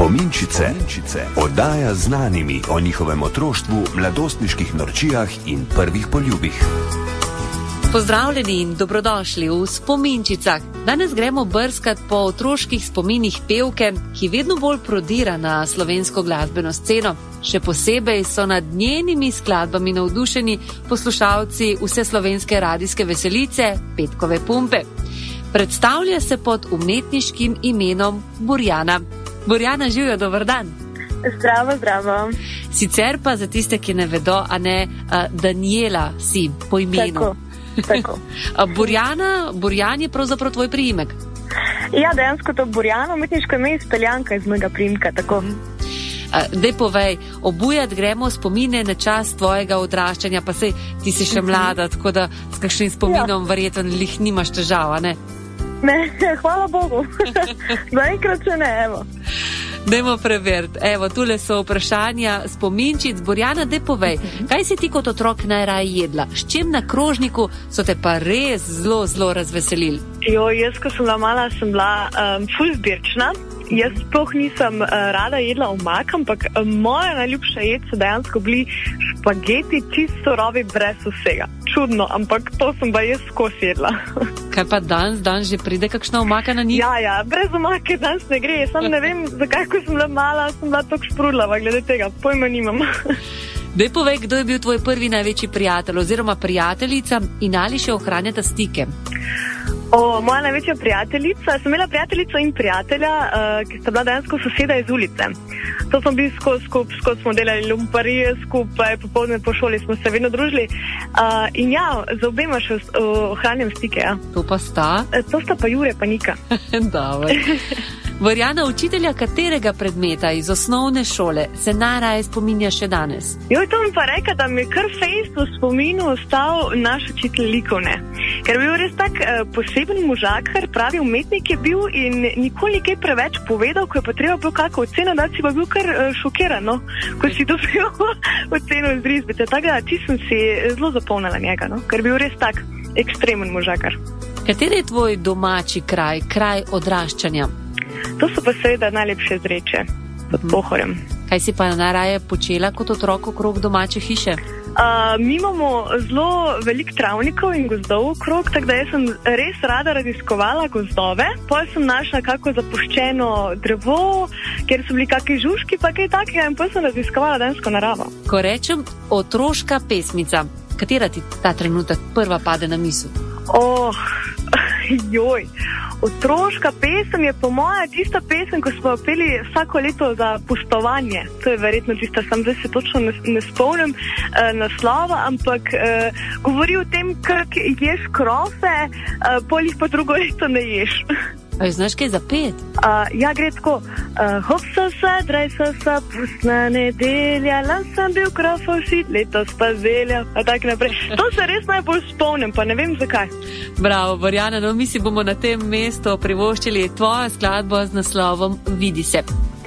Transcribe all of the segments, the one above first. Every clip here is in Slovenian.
Spominčice. Oddaja znanimi o njihovem otroštvu, mladostniških norčijah in prvih poljubih. Pozdravljeni in dobrodošli v Spominčicah. Danes gremo brskat po otroških spominih pevke, ki vedno bolj prodira na slovensko glasbeno sceno. Še posebej so nad njenimi skladbami navdušeni poslušalci vse slovenske radijske veselice Petkove pumpe. Predstavlja se pod umetniškim imenom Borjana. Borjana, živijo, dober dan. Zdravo, zdravo. Sicer pa za tiste, ki ne vedo, Daniela si po imenu. Tako. Borjan je pravzaprav tvoj priimek. Ja, dejansko to Borjana, umetniško ime izpeljanka iz mojega priimka, tako. Dej povej, obujat gremo spomine na čas tvojega odraščanja, pa sej ti si še mlada, tako da s kakšnim spominom verjetno lih nimaš težav, a ne? Ne, hvala Bogu. Zaenkrat še ne, evo. Dajmo preveriti. Evo, tule so vprašanja spominčic. Borjana, dej povej, kaj si ti kot otrok najraje jedla? S čem na krožniku so te pa res zelo razveselili? Jaz, ko sem bila mala, sem bila ful zbirčna. Jaz sploh nisem rada jedla omak, ampak moja najljubša jed so dejansko bili špageti, čisto rovi, brez vsega. Čudno, ampak to sem pa jaz skozi jedla. Kaj pa danes že pride kakšna omaka na njih? Ja, brez omake danes ne gre. Sam ne vem, zakaj, ko sem bila mala, sem bila tako šprudlava glede tega. Pojma nimam. Dej povej, kdo je bil tvoj prvi največji prijatelj oziroma prijateljica in ali še ohranjata stike? Moja največja prijateljica, sem imela prijateljico in prijatelja, ki sta bila dejansko soseda iz ulice. To smo bili skozi smo delali lumparije skupaj, popoldne po šoli smo se vedno družili. In ja, za obema še ohranjam stike, ja. To pa sta? To sta pa Jure pa Nika. Dobar. Borjana, učitelja katerega predmeta iz osnovne šole se najraje spominja še danes? To mi pa reka, da mi je kar fejst v spominu ostal naš učitelj likovne. Ker je bil res tak poseben možakar, pravi umetnik je bil in nikoli kaj preveč povedal, ko je pa treba bil kakšno oceno, da si pa bil kar šokiran, no? Ko si dobil oceno iz risbice. Tako da ti sem si zelo zapomnila njega, no? Ker je bil res tak ekstremen možakar. Kateri je tvoj domači kraj odraščanja? To so pa seveda najlepše Zreče pod Pohorjem. Kaj si pa najraje počela kot otrok okrog domače hiše? Mi imamo zelo veliko travnikov in gozdov okrog, tako da jaz sem res rada raziskovala gozdove. Potem sem našla kako zapuščeno drevo, kjer so bili kakšni žužki pa kaj takega in potem sem raziskovala dejansko naravo. Ko rečem otroška pesmica, katera ti ta trenutek prva pade na misel? Otroška pesem je po moje tista pesem, ko smo peli vsako leto za pustovanje. To je verjetno tista, sam zdaj se točno ne spomnim naslova, ampak govori o tem, kak ješ krofe, pol jih pa drugo leto ne ješ. A znaš kaj zapet? Ja, gre tako. Hop so se, draj so se, pustna nedelja, lan sem bil krofov sit, letos pa zelja, pa tak naprej. To se res najbolj spomnim, pa ne vem zakaj. Bravo, Borjana, no mi si bomo na tem mestu privoščili tvojo skladbo z naslovom Vidi se.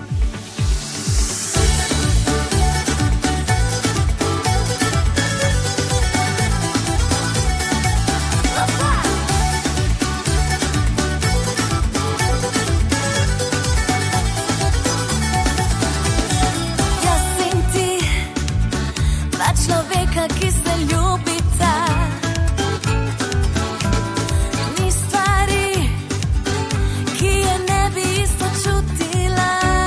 Ki se ljubita, ni stvari, ki je ne bi isto čutila.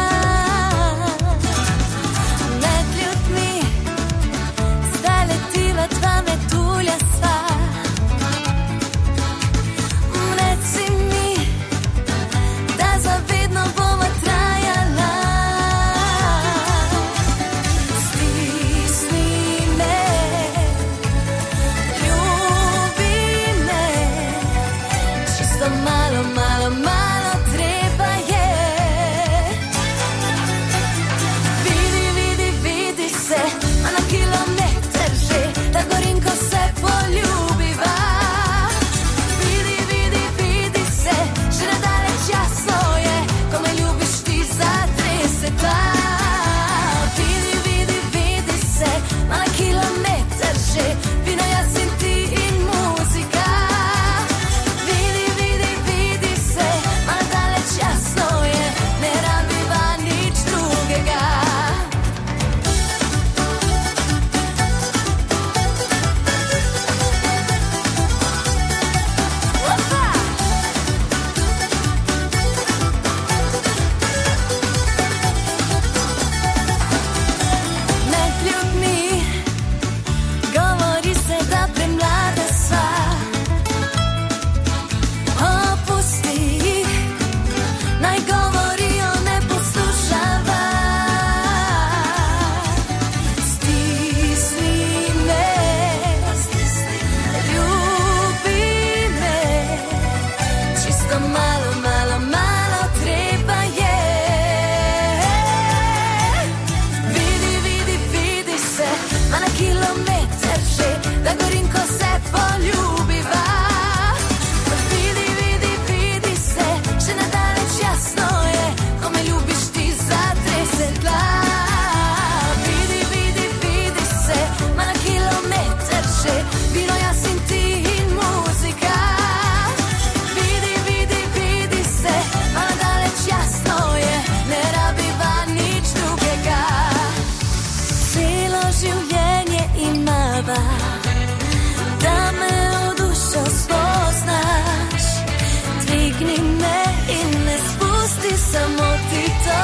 to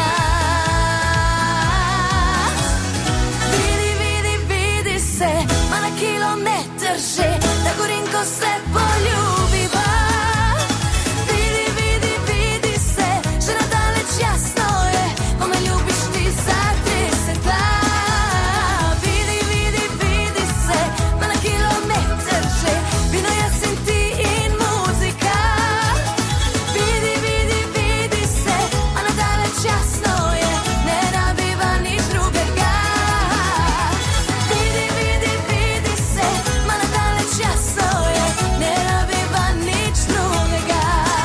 znaš. Vidi, vidi, vidi se, ma na kilometer že, da gorim, ko se poljubiva. Vidi, vidi, vidi se, že nadaleč jasno je, ko me ljubiš ti za 10 let. Vidi, vidi, vidi se, ma na kilometer že, vino jaz in ti in muzika. Vidi, vidi, vidi se, ma nadaleč jasno je, ne rabiva nič drugega. Vidi, vidi, vidi se, ma nadaleč jasno je, ne rabiva nič drugega.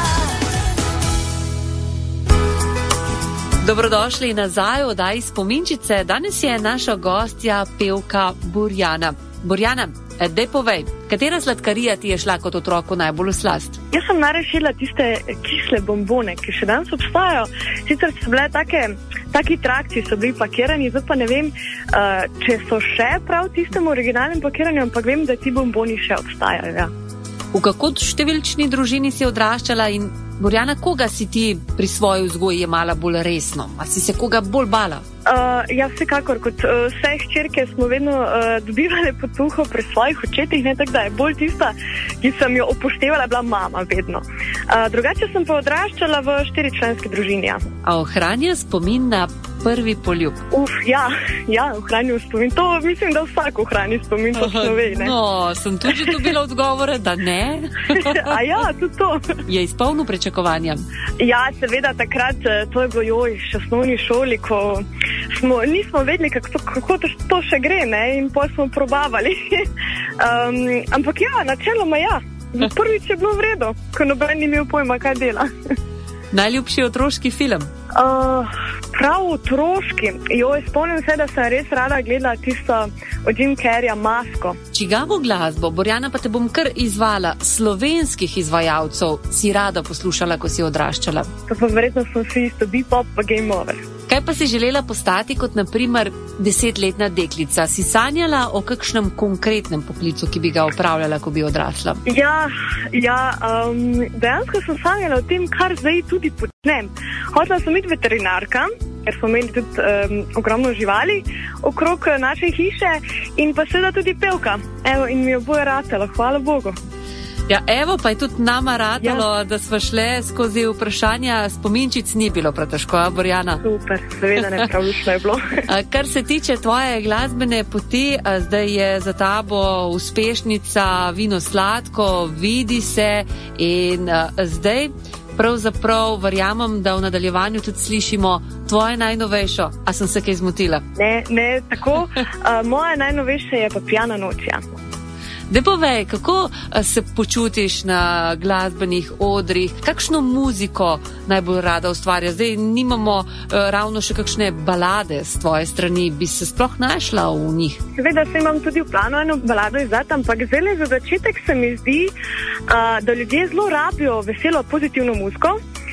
Dobrodošli nazaj v oddaji Spominčice. Danes je naša gostja pevka Borjana. Borjana, daj povej, katera sladkarija ti je šla kot otroku najbolj v slast? Jaz sem narešila tiste kisle bombone, ki še danes obstajajo. Sicer so bile taki trakci, so bili pakirani, zdaj pa ne vem, če so še prav tistem originalnem pakiranju, ampak vem, da ti bomboni še obstajajo, ja. V kako številčni družini si odraščala in Borjana, koga si ti pri svoji vzgoji jemala bolj resno? A si se koga bolj bala? Ja, vsekakor, kot vse hčerke smo vedno dobivali potuho pri svojih očetih, ne, tako da je bolj tista, ki sem jo upoštevala, bila mama vedno. Drugače sem pa odraščala v 4-članski družini, ja. A ohranja spomin na prvi poljub? Ja, ohranil spomin. To mislim, da vsak ohrani spomin, točno ve, ne. No, sem tudi dobila odgovore, da ne. A ja, tudi to. Je izpolnil pričakovanja? Ja, seveda, takrat, to je bilo še v osnovni šoli, ko nismo vedeli, kako to še gre, ne, in potem smo probavali. Ampak ja, načeloma ja. Prvič je bilo v redu, ko noben ni imel pojma, kaj dela. Najljubši otroški film? Prav otroški. Spomnim se, da sem res rada gledala tisto od Jim Carreyja Masko. Čigavo glasbo, Borjana, pa te bom kar izvala, slovenskih izvajalcev si rada poslušala, ko si odraščala? To pa verjetno smo vsi isto, Bebop pa Game Over. Kaj pa si želela postati kot na primer 10-letna deklica? Si sanjala o kakšnem konkretnem poklicu, ki bi ga opravljala, ko bi odrasla? Ja, dejansko sem sanjala o tem, kar zdaj tudi počnem. Hotela sem biti veterinarka, ker smo imeli tudi ogromno živali okrog naše hiše in pa seveda tudi pevka. Evo, in mi oboje ratalo, hvala Bogu. Ja, evo, pa je tudi nama ratalo, da smo šle skozi vprašanja, spominčic ni bilo pretežko, a Borjana? Super, seveda ne, pravično je bilo. Kar se tiče tvoje glasbene poti, zdaj je za tabo uspešnica Vino sladko, Vidi se in zdaj pravzaprav verjamem, da v nadaljevanju tudi slišimo tvoje najnovejšo. A sem se kaj zmotila? Ne, tako. Moja najnovejša je pa Pijana noč, ja. Daj povej, kako se počutiš na glasbenih odrih, kakšno muziko najbolj rada ustvarja? Zdaj nimamo ravno še kakšne balade s tvoje strani, bi se sploh našla v njih? Seveda se imam tudi v planu eno balado izdati, ampak zdaj za začetek se mi zdi, da ljudje zelo rabijo veselo, pozitivno muziko,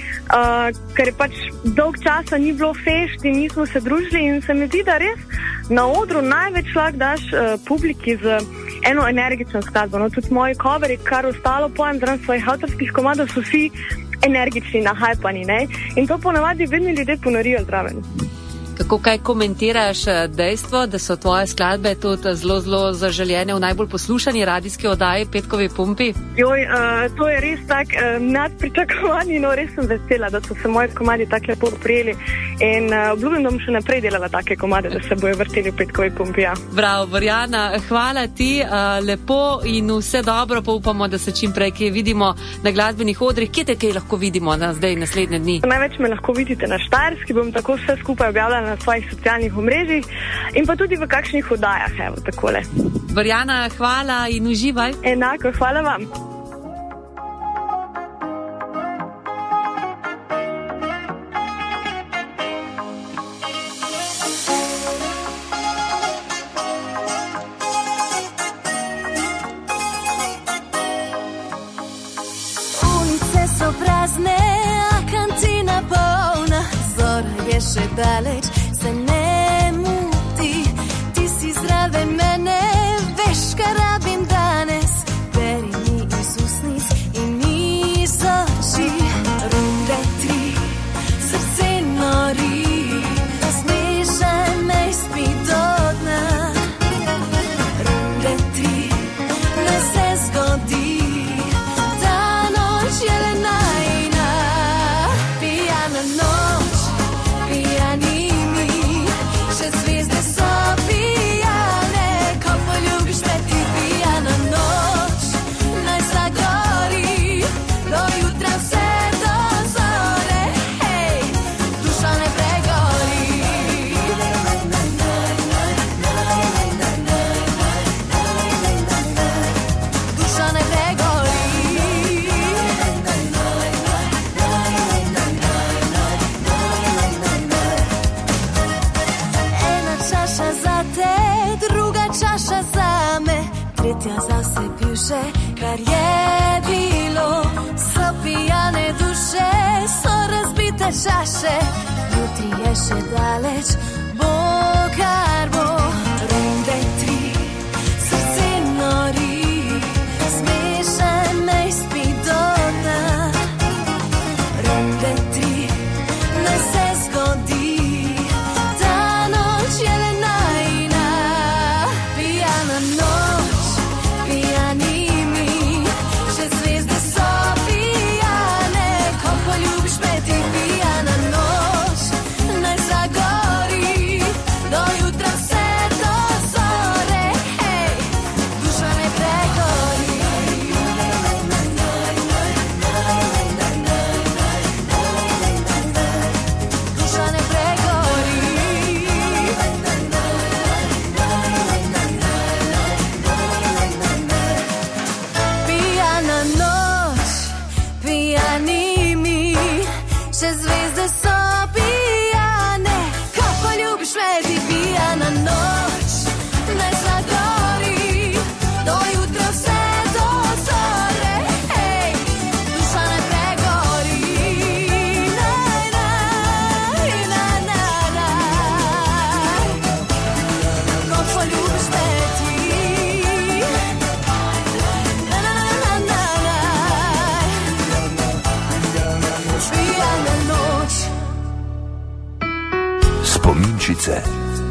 ker je pač dolg časa ni bilo fešt in nismo se družili in se mi zdi, da res na odru največ lahko daš publiki z eno energično skladbo. No, tudi moji coveri, kar ostalo pojem zraven svojih avtorskih komadov, so vsi energični, nahajpani, ne? In to ponavadi vedno ljudje ponorijo zraven. Kako kaj komentiraš dejstvo, da so tvoje skladbe tudi zelo zaželjene v najbolj poslušani radijski oddaji Petkovi pumpi? To je res tak nadpričakovanje, no res sem vesela, da so se moji komadi tako lepo prijeli in obljubim, da bom še naprej delala take komade, da se bojo vrteli v Petkovi pumpi, ja. Bravo, Borjana, hvala ti, lepo in vse dobro, pa upamo, da se čim prej kaj vidimo na glasbenih odrih. Kje te kaj lahko vidimo zdaj naslednje dni? Največ me lahko vidite na Štajerski, bom tako vse skupaj objavljala na svojih socialnih omrežjih in pa tudi v kakšnih oddajah, evo, takole. Borjana, hvala in uživaj. Enako, hvala vam. Ulice so prazne, a kantina polna, zora je še daleč, se ne muti, ti si zraven mene, veš, kaj rabim danes, beri mi iz usnic in mi iz oči, runde 3, srce no stoletja zase bivše, kar je bilo. So pijane duše, so razbite čaše, jutri je še daleč, bo kar bo. Runde 3, srce nori, smešen ne spi do dna. Runde 3, ne se zgodi, ta noč je le najina. Pijana noč, pijani mi, še zvezde so pijane, ko poljubiš me ti. Pijana noč, naj zagori, do jutra vse do zore, hej, duša ne pregori. Duša ne pregori. Pijana noč, pijani mi, še zvezde so pijane, ko poljubiš me ti. Pijana noč, naj zagori, do jutra vse do zore, hej, duša ne pregori. Naj, naj, naj, naj, naj, ko poljubiš me ti. Na, na, na, na, na, pijana noč. Spominčice.